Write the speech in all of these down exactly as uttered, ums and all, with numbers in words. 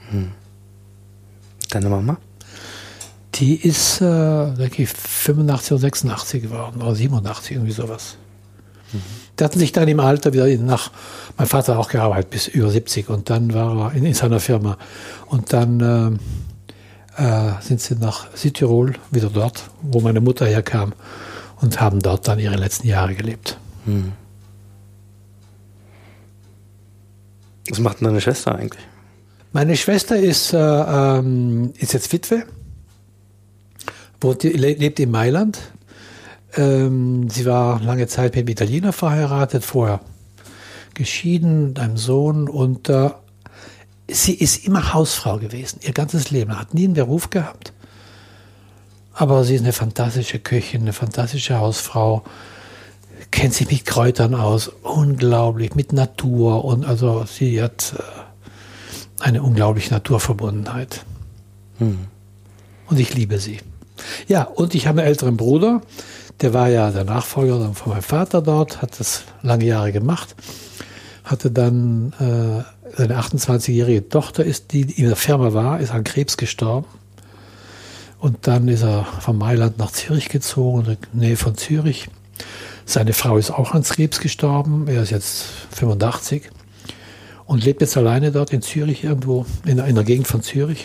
Hm. Deine Mama? Die ist, äh, denke ich, fünfundachtzig oder sechsundachtzig geworden, oder siebenundachtzig, irgendwie sowas. Mhm. Die hatten sich dann im Alter wieder nach, mein Vater hat auch gearbeitet bis über siebzig und dann war er in, in seiner Firma. Und dann äh, äh, sind sie nach Südtirol, wieder dort, wo meine Mutter herkam, und haben dort dann ihre letzten Jahre gelebt. Mhm. Was macht denn deine Schwester eigentlich? Meine Schwester ist, äh, ähm, ist jetzt Witwe, wohnt, lebt in Mailand. Ähm, sie war lange Zeit mit einem Italiener verheiratet, vorher geschieden, mit einem Sohn. Und äh, sie ist immer Hausfrau gewesen, ihr ganzes Leben. Hat nie einen Beruf gehabt. Aber sie ist eine fantastische Köchin, eine fantastische Hausfrau. Kennt sich mit Kräutern aus, unglaublich, mit Natur. Und also sie hat äh, eine unglaubliche Naturverbundenheit. Hm. Und ich liebe sie. Ja, und ich habe einen älteren Bruder, der war ja der Nachfolger von meinem Vater dort, hat das lange Jahre gemacht, hatte dann äh, seine achtundzwanzigjährige Tochter, ist, die in der Firma war, ist an Krebs gestorben. Und dann ist er von Mailand nach Zürich gezogen, in der Nähe von Zürich. Seine Frau ist auch an Krebs gestorben, er ist jetzt fünfundachtzig und lebt jetzt alleine dort in Zürich irgendwo, in, in der Gegend von Zürich.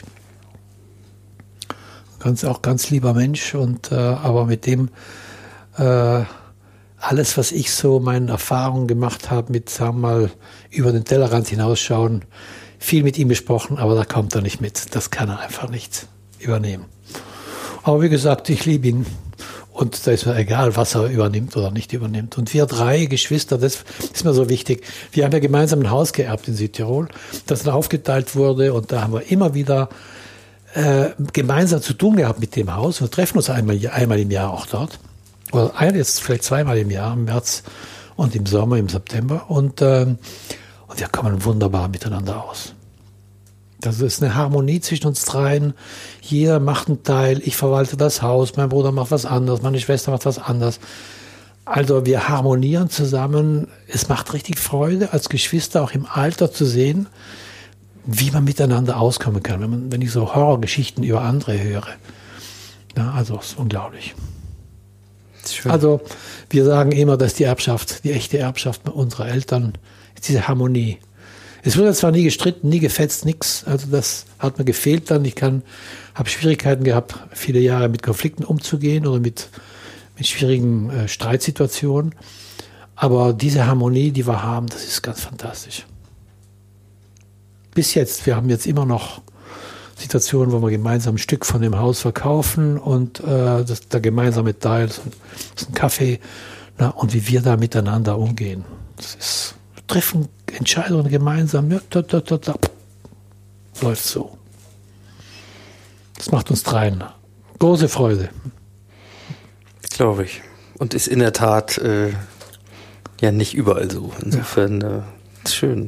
Ganz, auch ganz lieber Mensch, und äh, aber mit dem äh, alles, was ich so meine Erfahrungen gemacht habe, mit, sagen wir mal, über den Tellerrand hinausschauen, viel mit ihm besprochen, aber da kommt er nicht mit. Das kann er einfach nicht übernehmen. Aber wie gesagt, ich liebe ihn, und da ist mir egal, was er übernimmt oder nicht übernimmt. Und wir drei Geschwister, das ist mir so wichtig. Wir haben ja gemeinsam ein Haus geerbt in Südtirol, das dann aufgeteilt wurde, und da haben wir immer wieder Äh, gemeinsam zu tun gehabt mit dem Haus. Wir treffen uns einmal, einmal im Jahr auch dort. Oder ein, jetzt vielleicht zweimal im Jahr, im März und im Sommer, im September. Und, ähm, und wir kommen wunderbar miteinander aus. Das ist eine Harmonie zwischen uns dreien. Jeder macht einen Teil. Ich verwalte das Haus, mein Bruder macht was anderes, meine Schwester macht was anderes. Also wir harmonieren zusammen. Es macht richtig Freude, als Geschwister auch im Alter zu sehen, wie man miteinander auskommen kann, wenn, man, wenn ich so Horrorgeschichten über andere höre. Ja, also es ist unglaublich. Ist also wir sagen immer, dass die Erbschaft, die echte Erbschaft unserer Eltern ist diese Harmonie. Es wurde zwar nie gestritten, nie gefetzt, nichts. Also das hat mir gefehlt dann. Ich kann, habe Schwierigkeiten gehabt, viele Jahre mit Konflikten umzugehen oder mit, mit schwierigen äh, Streitsituationen. Aber diese Harmonie, die wir haben, das ist ganz fantastisch. Bis jetzt. Wir haben jetzt immer noch Situationen, wo wir gemeinsam ein Stück von dem Haus verkaufen und äh, das, der gemeinsame Teil, das ist ein Kaffee, na, und wie wir da miteinander umgehen. Das ist, wir treffen Entscheidungen gemeinsam, ja, da, da, da, da. Läuft so. Das macht uns dreien große Freude. Glaube ich. Und ist in der Tat äh, ja nicht überall so. Insofern ja. äh, schön.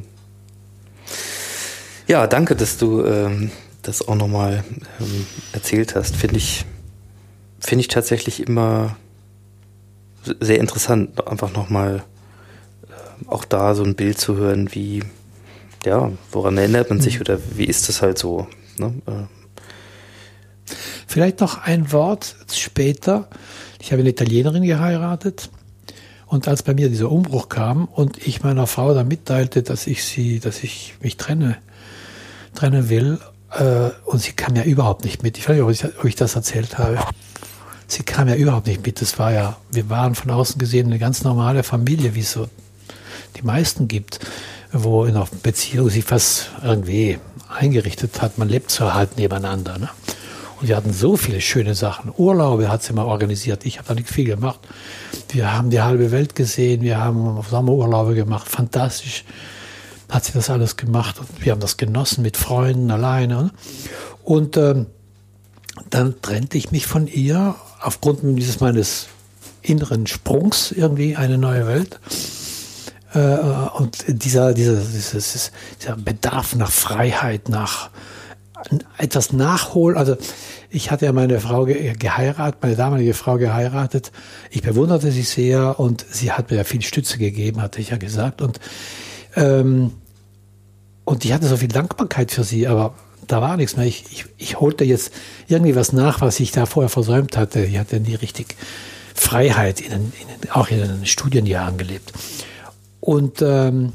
Ja, danke, dass du ähm, das auch nochmal ähm, erzählt hast. Finde ich, finde ich tatsächlich immer sehr interessant, einfach nochmal äh, auch da so ein Bild zu hören, wie, ja, woran erinnert man sich mhm. oder wie ist das halt so, ne? Äh. Vielleicht noch ein Wort später. Ich habe eine Italienerin geheiratet, und als bei mir dieser Umbruch kam und ich meiner Frau dann mitteilte, dass ich sie, dass ich mich trenne, trennen will, äh, und sie kam ja überhaupt nicht mit. Ich weiß nicht, ob ich, ob ich das erzählt habe. Sie kam ja überhaupt nicht mit. Das war ja, wir waren von außen gesehen eine ganz normale Familie, wie es so die meisten gibt, wo in einer Beziehung sich was irgendwie eingerichtet hat. Man lebt so halt nebeneinander. Ne? Und wir hatten so viele schöne Sachen. Urlaube hat sie mal organisiert. Ich habe da nicht viel gemacht. Wir haben die halbe Welt gesehen. Wir haben Sommerurlaube gemacht. Fantastisch hat sie das alles gemacht. Und wir haben das genossen mit Freunden alleine. Und ähm, dann trennte ich mich von ihr aufgrund dieses meines inneren Sprungs irgendwie, eine neue Welt. Äh, und dieser, dieser, dieses, dieser Bedarf nach Freiheit, nach etwas nachholen. Also ich hatte ja meine Frau ge- geheiratet, meine damalige Frau geheiratet. Ich bewunderte sie sehr und sie hat mir ja viel Stütze gegeben, hatte ich ja gesagt. Und, ähm, und ich hatte so viel Dankbarkeit für sie, aber da war nichts mehr. Ich, ich, ich holte jetzt irgendwie was nach, was ich da vorher versäumt hatte. Ich hatte nie richtig Freiheit, in den, in den, auch in den Studienjahren gelebt. Und ähm,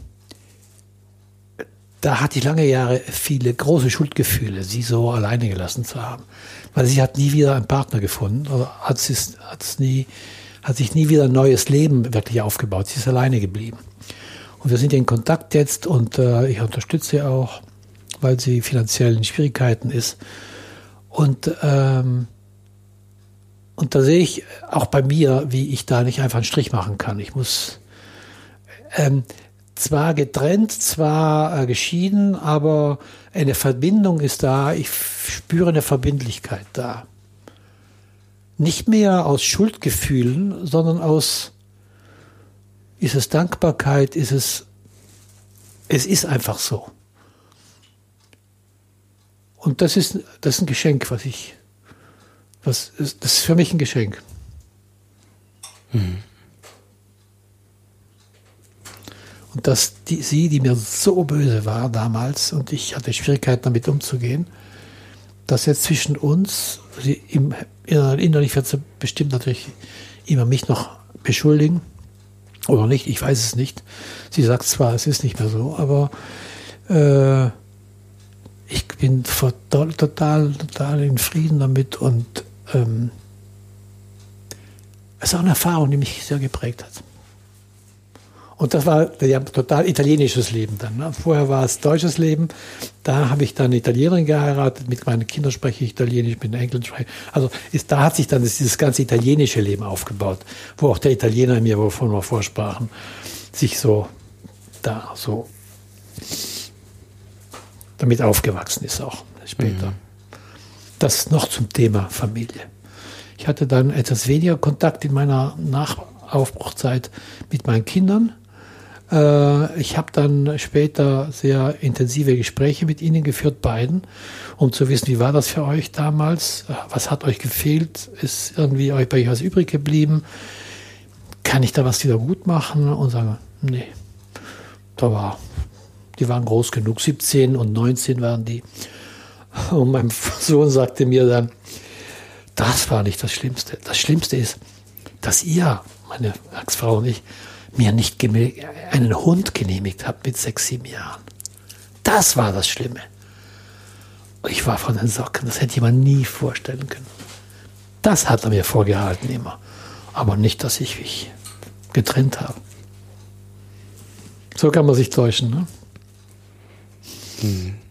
da hatte ich lange Jahre viele große Schuldgefühle, sie so alleine gelassen zu haben. Weil sie hat nie wieder einen Partner gefunden, oder hat, sie, hat, es nie, hat sich nie wieder ein neues Leben wirklich aufgebaut. Sie ist alleine geblieben. Und wir sind in Kontakt jetzt und äh, ich unterstütze sie auch, weil sie finanziell in Schwierigkeiten ist. Und, ähm, und da sehe ich auch bei mir, wie ich da nicht einfach einen Strich machen kann. Ich muss ähm, zwar getrennt, zwar äh, geschieden, aber eine Verbindung ist da. Ich spüre eine Verbindlichkeit da. Nicht mehr aus Schuldgefühlen, sondern aus, ist es Dankbarkeit, ist es, es ist einfach so. Und das ist, das ist ein Geschenk, was ich, was ist, das ist für mich ein Geschenk. Mhm. Und dass die, sie, die mir so böse war damals und ich hatte Schwierigkeiten damit umzugehen, dass jetzt zwischen uns, sie im, innerlich wird sie bestimmt natürlich immer mich noch beschuldigen oder nicht, ich weiß es nicht. Sie sagt zwar, es ist nicht mehr so, aber äh, ich bin total, total in Frieden damit und ähm, es ist auch eine Erfahrung, die mich sehr geprägt hat. Und das war ja total italienisches Leben dann. Ne? Vorher war es deutsches Leben. Da habe ich dann eine Italienerin geheiratet. Mit meinen Kindern spreche ich Italienisch, mit den Enkeln spreche ich. Also ist, da hat sich dann das, dieses ganze italienische Leben aufgebaut, wo auch der Italiener in mir, wovon wir vorsprachen, sich so da so damit aufgewachsen ist auch später. Mhm. Das noch zum Thema Familie. Ich hatte dann etwas weniger Kontakt in meiner Nachaufbruchzeit mit meinen Kindern. Ich habe dann später sehr intensive Gespräche mit ihnen geführt, beiden, um zu wissen, wie war das für euch damals? Was hat euch gefehlt? Ist irgendwie euch bei euch was übrig geblieben? Kann ich da was wieder gut machen? Und sagen, nee, da war, die waren groß genug, siebzehn und neunzehn waren die. Und mein Sohn sagte mir dann, das war nicht das Schlimmste. Das Schlimmste ist, dass ihr, meine Ex-Frau und ich, mir nicht einen Hund genehmigt habt mit sechs, sieben Jahren. Das war das Schlimme. Ich war von den Socken, das hätte ich mir nie vorstellen können. Das hat er mir vorgehalten immer. Aber nicht, dass ich mich getrennt habe. So kann man sich täuschen, ne? Hm.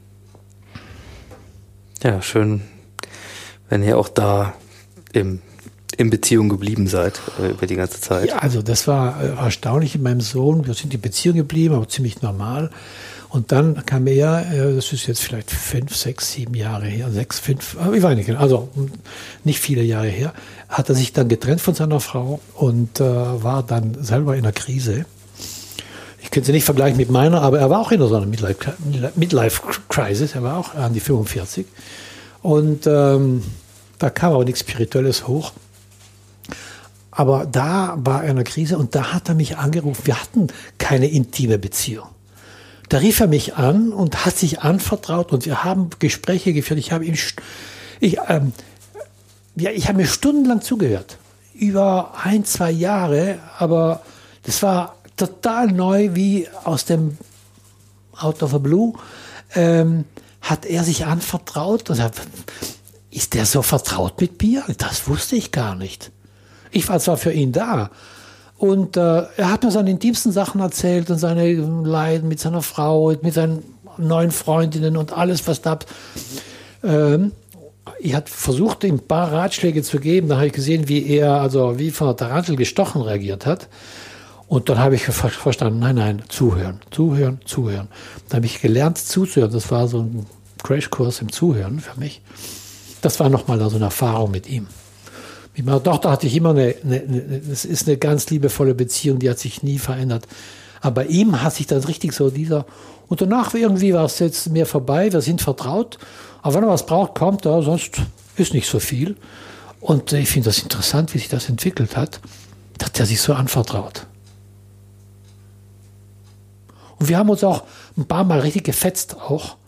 Ja, schön, wenn ihr auch da im in Beziehung geblieben seid äh, über die ganze Zeit. Ja, also das war äh, erstaunlich in meinem Sohn. Wir sind in Beziehung geblieben, aber ziemlich normal. Und dann kam er, äh, das ist jetzt vielleicht fünf, sechs, sieben Jahre her, sechs, fünf, äh, ich weiß nicht, also nicht viele Jahre her, hat er sich dann getrennt von seiner Frau und äh, war dann selber in einer Krise. Ich könnte sie nicht vergleichen mit meiner, aber er war auch in so einer Midlife, Midlife Crisis, er war auch an die fünfundvierzig. Und ähm, da kam aber nichts Spirituelles hoch. Aber da war er in einer Krise und da hat er mich angerufen. Wir hatten keine intime Beziehung. Da rief er mich an und hat sich anvertraut und wir haben Gespräche geführt. Ich habe ihm, ich, ähm, ja, ich habe mir stundenlang zugehört. Über ein, zwei Jahre, aber das war total neu, wie aus dem Out of the Blue, ähm, hat er sich anvertraut und sagt, ist der so vertraut mit mir? Das wusste ich gar nicht. Ich war zwar für ihn da und äh, er hat mir seine intimsten Sachen erzählt und seine Leiden mit seiner Frau, mit seinen neuen Freundinnen und alles, was da. Ähm, ich habe versucht, ihm ein paar Ratschläge zu geben. Da habe ich gesehen, wie er, also wie von der Tarantel gestochen reagiert hat. Und dann habe ich verstanden, nein, nein, zuhören, zuhören, zuhören. Dann habe ich gelernt zuzuhören. Das war so ein Crashkurs im Zuhören für mich. Das war nochmal so eine Erfahrung mit ihm. Mit meiner Tochter hatte ich immer eine, eine, eine, das ist eine ganz liebevolle Beziehung, die hat sich nie verändert. Aber bei ihm hat sich das richtig so dieser, und danach irgendwie war es jetzt mehr vorbei, wir sind vertraut, aber wenn er was braucht, kommt er, sonst ist nicht so viel. Und ich finde das interessant, wie sich das entwickelt hat, dass er sich so anvertraut. Und wir haben uns auch ein paar Mal richtig gefetzt auch,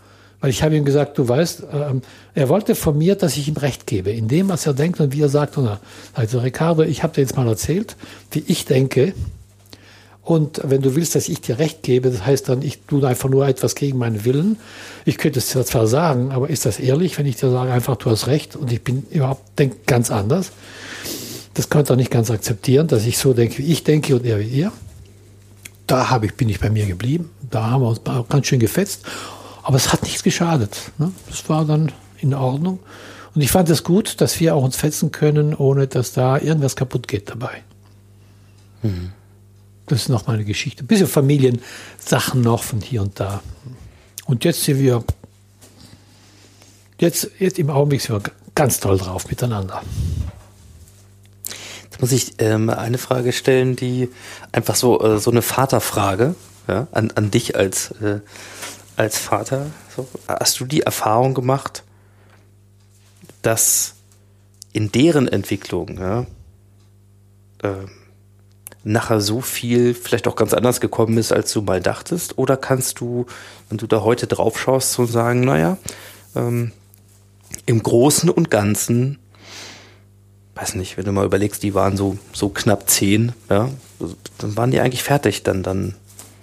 Weil ich habe ihm gesagt, du weißt, ähm, er wollte von mir, dass ich ihm Recht gebe, in dem, was er denkt und wie er sagt. Und er, also Ricardo, ich habe dir jetzt mal erzählt, wie ich denke. Und wenn du willst, dass ich dir Recht gebe, das heißt dann, ich tue einfach nur etwas gegen meinen Willen. Ich könnte es dir zwar sagen, aber ist das ehrlich, wenn ich dir sage, einfach du hast Recht und ich bin überhaupt denke ganz anders? Das konnte er nicht ganz akzeptieren, dass ich so denke, wie ich denke und er wie ihr. Da habe ich, bin ich bei mir geblieben. Da haben wir uns ganz schön gefetzt. Aber es hat nichts geschadet. Ne? Das war dann in Ordnung. Und ich fand es gut, dass wir auch uns fetzen können, ohne dass da irgendwas kaputt geht dabei. Mhm. Das ist noch meine Geschichte. Ein bisschen Familiensachen noch von hier und da. Und jetzt sind wir, jetzt, jetzt im Augenblick sind wir ganz toll drauf miteinander. Jetzt muss ich ähm, eine Frage stellen, die einfach so, äh, so eine Vaterfrage, ja, an, an dich als, äh, als Vater. So, hast du die Erfahrung gemacht, dass in deren Entwicklung, ja, äh, nachher so viel vielleicht auch ganz anders gekommen ist, als du mal dachtest? Oder kannst du, wenn du da heute drauf schaust, so sagen, naja, ähm, im Großen und Ganzen, weiß nicht, wenn du mal überlegst, die waren so, so knapp zehn, ja, dann waren die eigentlich fertig, dann, dann,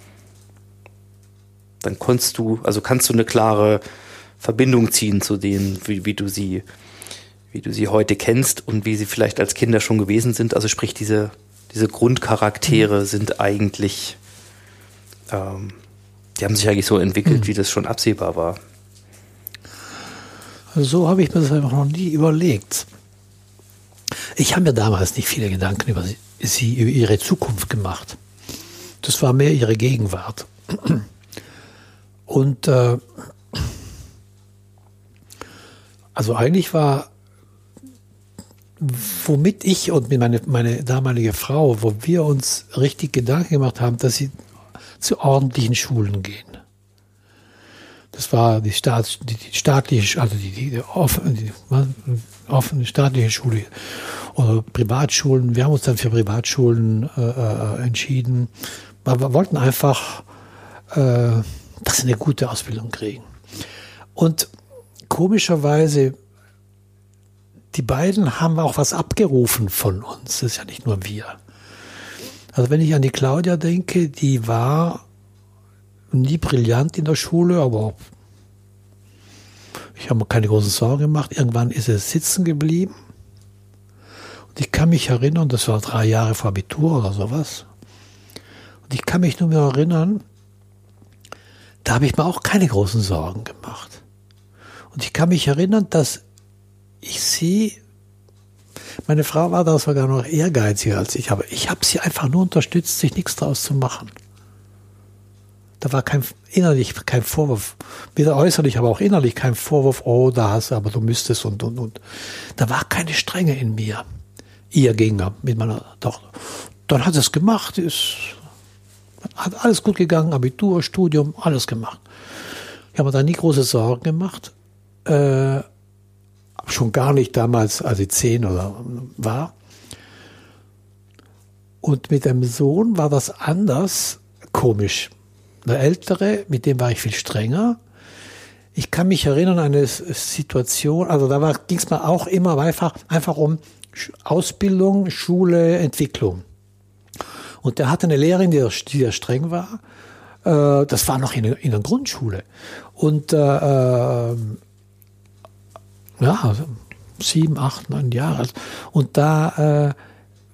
dann konntest du, also kannst du eine klare Verbindung ziehen zu denen, wie, wie du sie, wie du sie heute kennst und wie sie vielleicht als Kinder schon gewesen sind. Also sprich, diese Diese Grundcharaktere sind eigentlich, ähm, die haben sich eigentlich so entwickelt, mhm. wie das schon absehbar war. So habe ich mir das einfach noch nie überlegt. Ich habe mir damals nicht viele Gedanken über sie, sie, über ihre Zukunft gemacht. Das war mehr ihre Gegenwart. Und äh, also eigentlich war, womit ich und meine, meine damalige Frau, wo wir uns richtig Gedanken gemacht haben, dass sie zu ordentlichen Schulen gehen. Das war die, Staats, die, die staatliche, also die, die, die, offen, die offene staatliche Schule oder Privatschulen. Wir haben uns dann für Privatschulen äh, entschieden. Wir wollten einfach, äh, dass sie eine gute Ausbildung kriegen. Und komischerweise, die beiden haben auch was abgerufen von uns. Das ist ja nicht nur wir. Also wenn ich an die Claudia denke, die war nie brillant in der Schule, aber ich habe mir keine großen Sorgen gemacht. Irgendwann ist sie sitzen geblieben. Und ich kann mich erinnern, das war drei Jahre vor Abitur oder sowas. Und ich kann mich nur mehr erinnern, da habe ich mir auch keine großen Sorgen gemacht. Und ich kann mich erinnern, dass ich sie, meine Frau war da sogar noch ehrgeiziger als ich, aber ich habe sie einfach nur unterstützt, sich nichts draus zu machen. Da war kein innerlich kein Vorwurf, weder äußerlich, aber auch innerlich kein Vorwurf, oh, da hast du, aber du müsstest und, und, und. Da war keine Strenge in mir, ihr gegenüber, mit meiner Tochter. Dann hat sie es gemacht, ist, hat alles gut gegangen, Abitur, Studium, alles gemacht. Ich habe mir da nie große Sorgen gemacht, äh, schon gar nicht damals, als ich zehn oder war. Und mit dem Sohn war das anders, komisch. Der Ältere, mit dem war ich viel strenger. Ich kann mich erinnern an eine Situation, also da ging es mir auch immer einfach, einfach um Ausbildung, Schule, Entwicklung. Und der hatte eine Lehrerin, die sehr streng war. Äh, das war noch in, in der Grundschule. Und äh, äh, ja, sieben, acht, neun Jahre alt. Und da äh,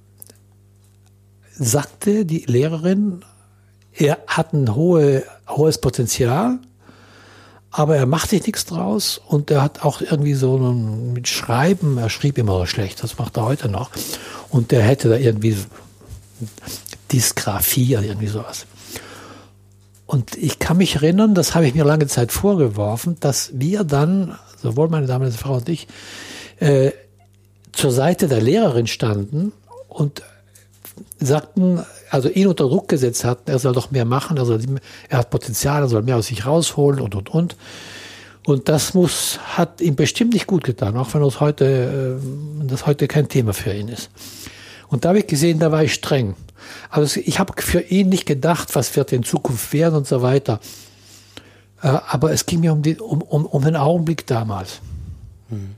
sagte die Lehrerin, er hat ein hohe, hohes Potenzial, aber er macht sich nichts draus und er hat auch irgendwie so ein, mit Schreiben, er schrieb immer schlecht, das macht er heute noch. Und der hätte da irgendwie Dysgraphie oder irgendwie sowas. Und ich kann mich erinnern, das habe ich mir lange Zeit vorgeworfen, dass wir dann, sowohl meine damalige Frau und ich, äh, zur Seite der Lehrerin standen und sagten, also ihn unter Druck gesetzt hatten, er soll doch mehr machen, er, soll, er hat Potenzial, er soll mehr aus sich rausholen und, und, und. Und das muss, hat ihm bestimmt nicht gut getan, auch wenn das heute, äh, das heute kein Thema für ihn ist. Und da habe ich gesehen, da war ich streng. Also ich habe für ihn nicht gedacht, was wird in Zukunft werden und so weiter. Äh, aber es ging mir um, die, um, um, um den Augenblick damals. Mhm.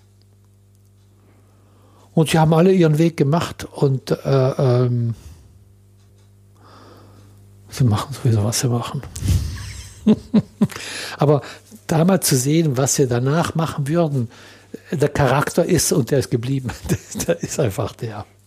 Und sie haben alle ihren Weg gemacht und äh, ähm, sie machen sowieso, was sie machen. Aber damals zu sehen, was sie danach machen würden, der Charakter ist und der ist geblieben. Der ist einfach der.